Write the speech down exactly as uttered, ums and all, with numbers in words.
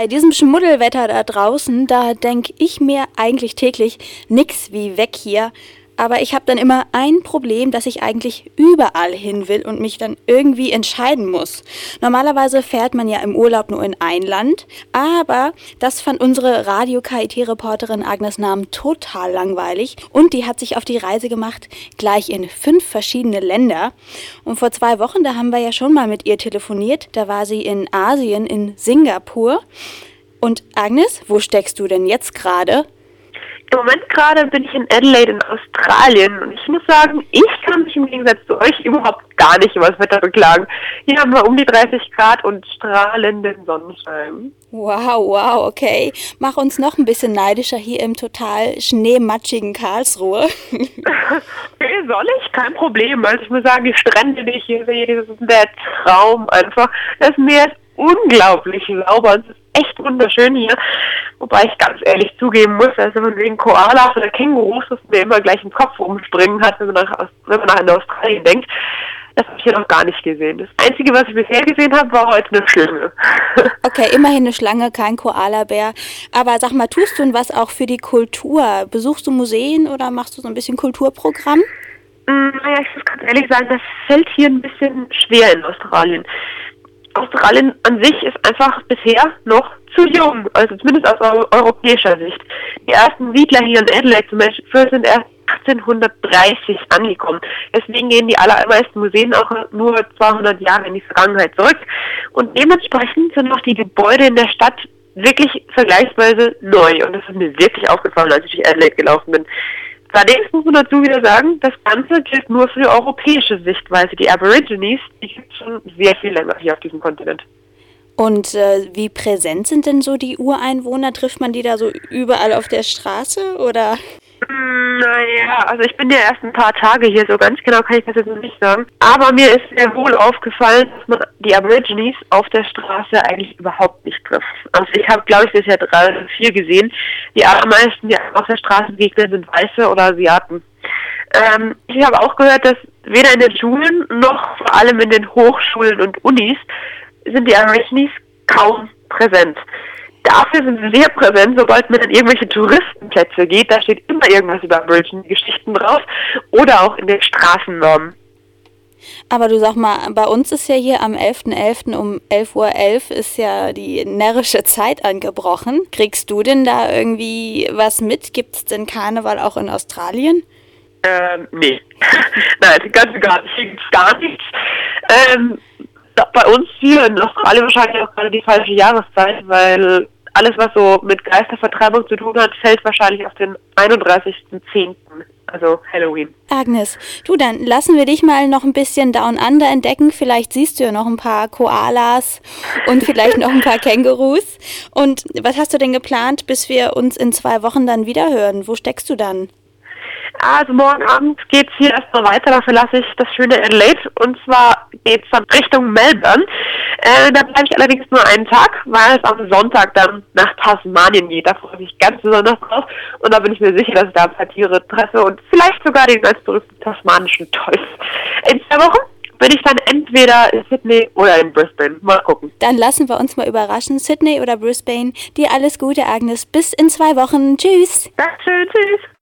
Bei diesem Schmuddelwetter da draußen, da denke ich mir eigentlich täglich nix wie weg hier. Aber ich habe dann immer ein Problem, dass ich eigentlich überall hin will und mich dann irgendwie entscheiden muss. Normalerweise fährt man ja im Urlaub nur in ein Land, aber das fand unsere Radio-K I T-Reporterin Agnes Nahm total langweilig und die hat sich auf die Reise gemacht, gleich in fünf verschiedene Länder. Und vor zwei Wochen, da haben wir ja schon mal mit ihr telefoniert, da war sie in Asien, in Singapur. Und Agnes, wo steckst du denn jetzt gerade? Im Moment gerade bin ich in Adelaide in Australien und ich muss sagen, ich kann mich im Gegensatz zu euch überhaupt gar nicht über das Wetter beklagen. Hier haben wir um die dreißig Grad und strahlenden Sonnenschein. Wow, wow, okay. Mach uns noch ein bisschen neidischer hier im total schneematschigen Karlsruhe. Okay, soll ich? Kein Problem. Also ich muss sagen, die Strände, die ich hier sehe, das ist der Traum einfach. Das Meer ist unglaublich sauber. Es ist echt wunderschön hier. Wobei ich ganz ehrlich zugeben muss, also von wegen Koalas oder Kängurus, das mir immer gleich im Kopf rumspringen hat, wenn man nach, wenn man nach Australien denkt. Das habe ich hier noch gar nicht gesehen. Das Einzige, was ich bisher gesehen habe, war heute eine Schlange. Okay, immerhin eine Schlange, kein Koalabär. Aber sag mal, tust du denn was auch für die Kultur? Besuchst du Museen oder machst du so ein bisschen Kulturprogramm? Naja, ich muss ganz ehrlich sagen, das fällt hier ein bisschen schwer in Australien. Australien an sich ist einfach bisher noch zu jung, also zumindest aus eu- europäischer Sicht. Die ersten Siedler hier in Adelaide zum Beispiel sind erst achtzehnhundertdreißig angekommen. Deswegen gehen die allermeisten Museen auch nur zweihundert Jahre in die Vergangenheit zurück. Und dementsprechend sind auch die Gebäude in der Stadt wirklich vergleichsweise neu. Und das ist mir wirklich aufgefallen, als ich durch Adelaide gelaufen bin. Allerdings muss man dazu wieder sagen, das Ganze gilt nur für die europäische Sichtweise. Die Aborigines, die gibt es schon sehr viel länger hier auf diesem Kontinent. Und äh, wie präsent sind denn so die Ureinwohner? Trifft man die da so überall auf der Straße oder? Naja, also ich bin ja erst ein paar Tage hier, so ganz genau kann ich das jetzt noch nicht sagen. Aber mir ist sehr wohl aufgefallen, dass man die Aborigines auf der Straße eigentlich überhaupt nicht trifft. Also ich habe, glaube ich, bisher drei oder vier gesehen. Die allermeisten, die auf der Straße begegnen, sind Weiße oder Asiaten. Ähm, ich habe auch gehört, dass weder in den Schulen noch vor allem in den Hochschulen und Unis sind die Aborigines kaum präsent. Dafür sind sie sehr präsent, sobald man in irgendwelche Touristenplätze geht. Da steht immer irgendwas über Aborigine-Geschichten drauf oder auch in den Straßennamen. Aber du sag mal, bei uns ist ja hier am elften elften um elf Uhr elf ist ja die närrische Zeit angebrochen. Kriegst du denn da irgendwie was mit? Gibt's denn Karneval auch in Australien? Ähm, nee. Nein, ganz gar nicht. Hier gibt's gar nichts. Ähm, bei uns hier in Australien wahrscheinlich auch gerade die falsche Jahreszeit, weil alles, was so mit Geistervertreibung zu tun hat, fällt wahrscheinlich auf den einunddreißigsten zehnten, also Halloween. Agnes, du, dann lassen wir dich mal noch ein bisschen Down Under entdecken. Vielleicht siehst du ja noch ein paar Koalas und vielleicht noch ein paar Kängurus. Und was hast du denn geplant, bis wir uns in zwei Wochen dann wieder hören? Wo steckst du dann? Also morgen Abend geht's hier erstmal weiter, da verlasse ich das schöne Adelaide und zwar geht's dann Richtung Melbourne. Äh, da bleibe ich allerdings nur einen Tag, weil es am Sonntag dann nach Tasmanien geht. Da freue ich mich ganz besonders drauf und da bin ich mir sicher, dass ich da ein paar Tiere treffe und vielleicht sogar den ganz berühmten tasmanischen Teufel. In zwei Wochen bin ich dann entweder in Sydney oder in Brisbane. Mal gucken. Dann lassen wir uns mal überraschen. Sydney oder Brisbane. Dir alles Gute, Agnes. Bis in zwei Wochen. Tschüss. Dankeschön, tschüss.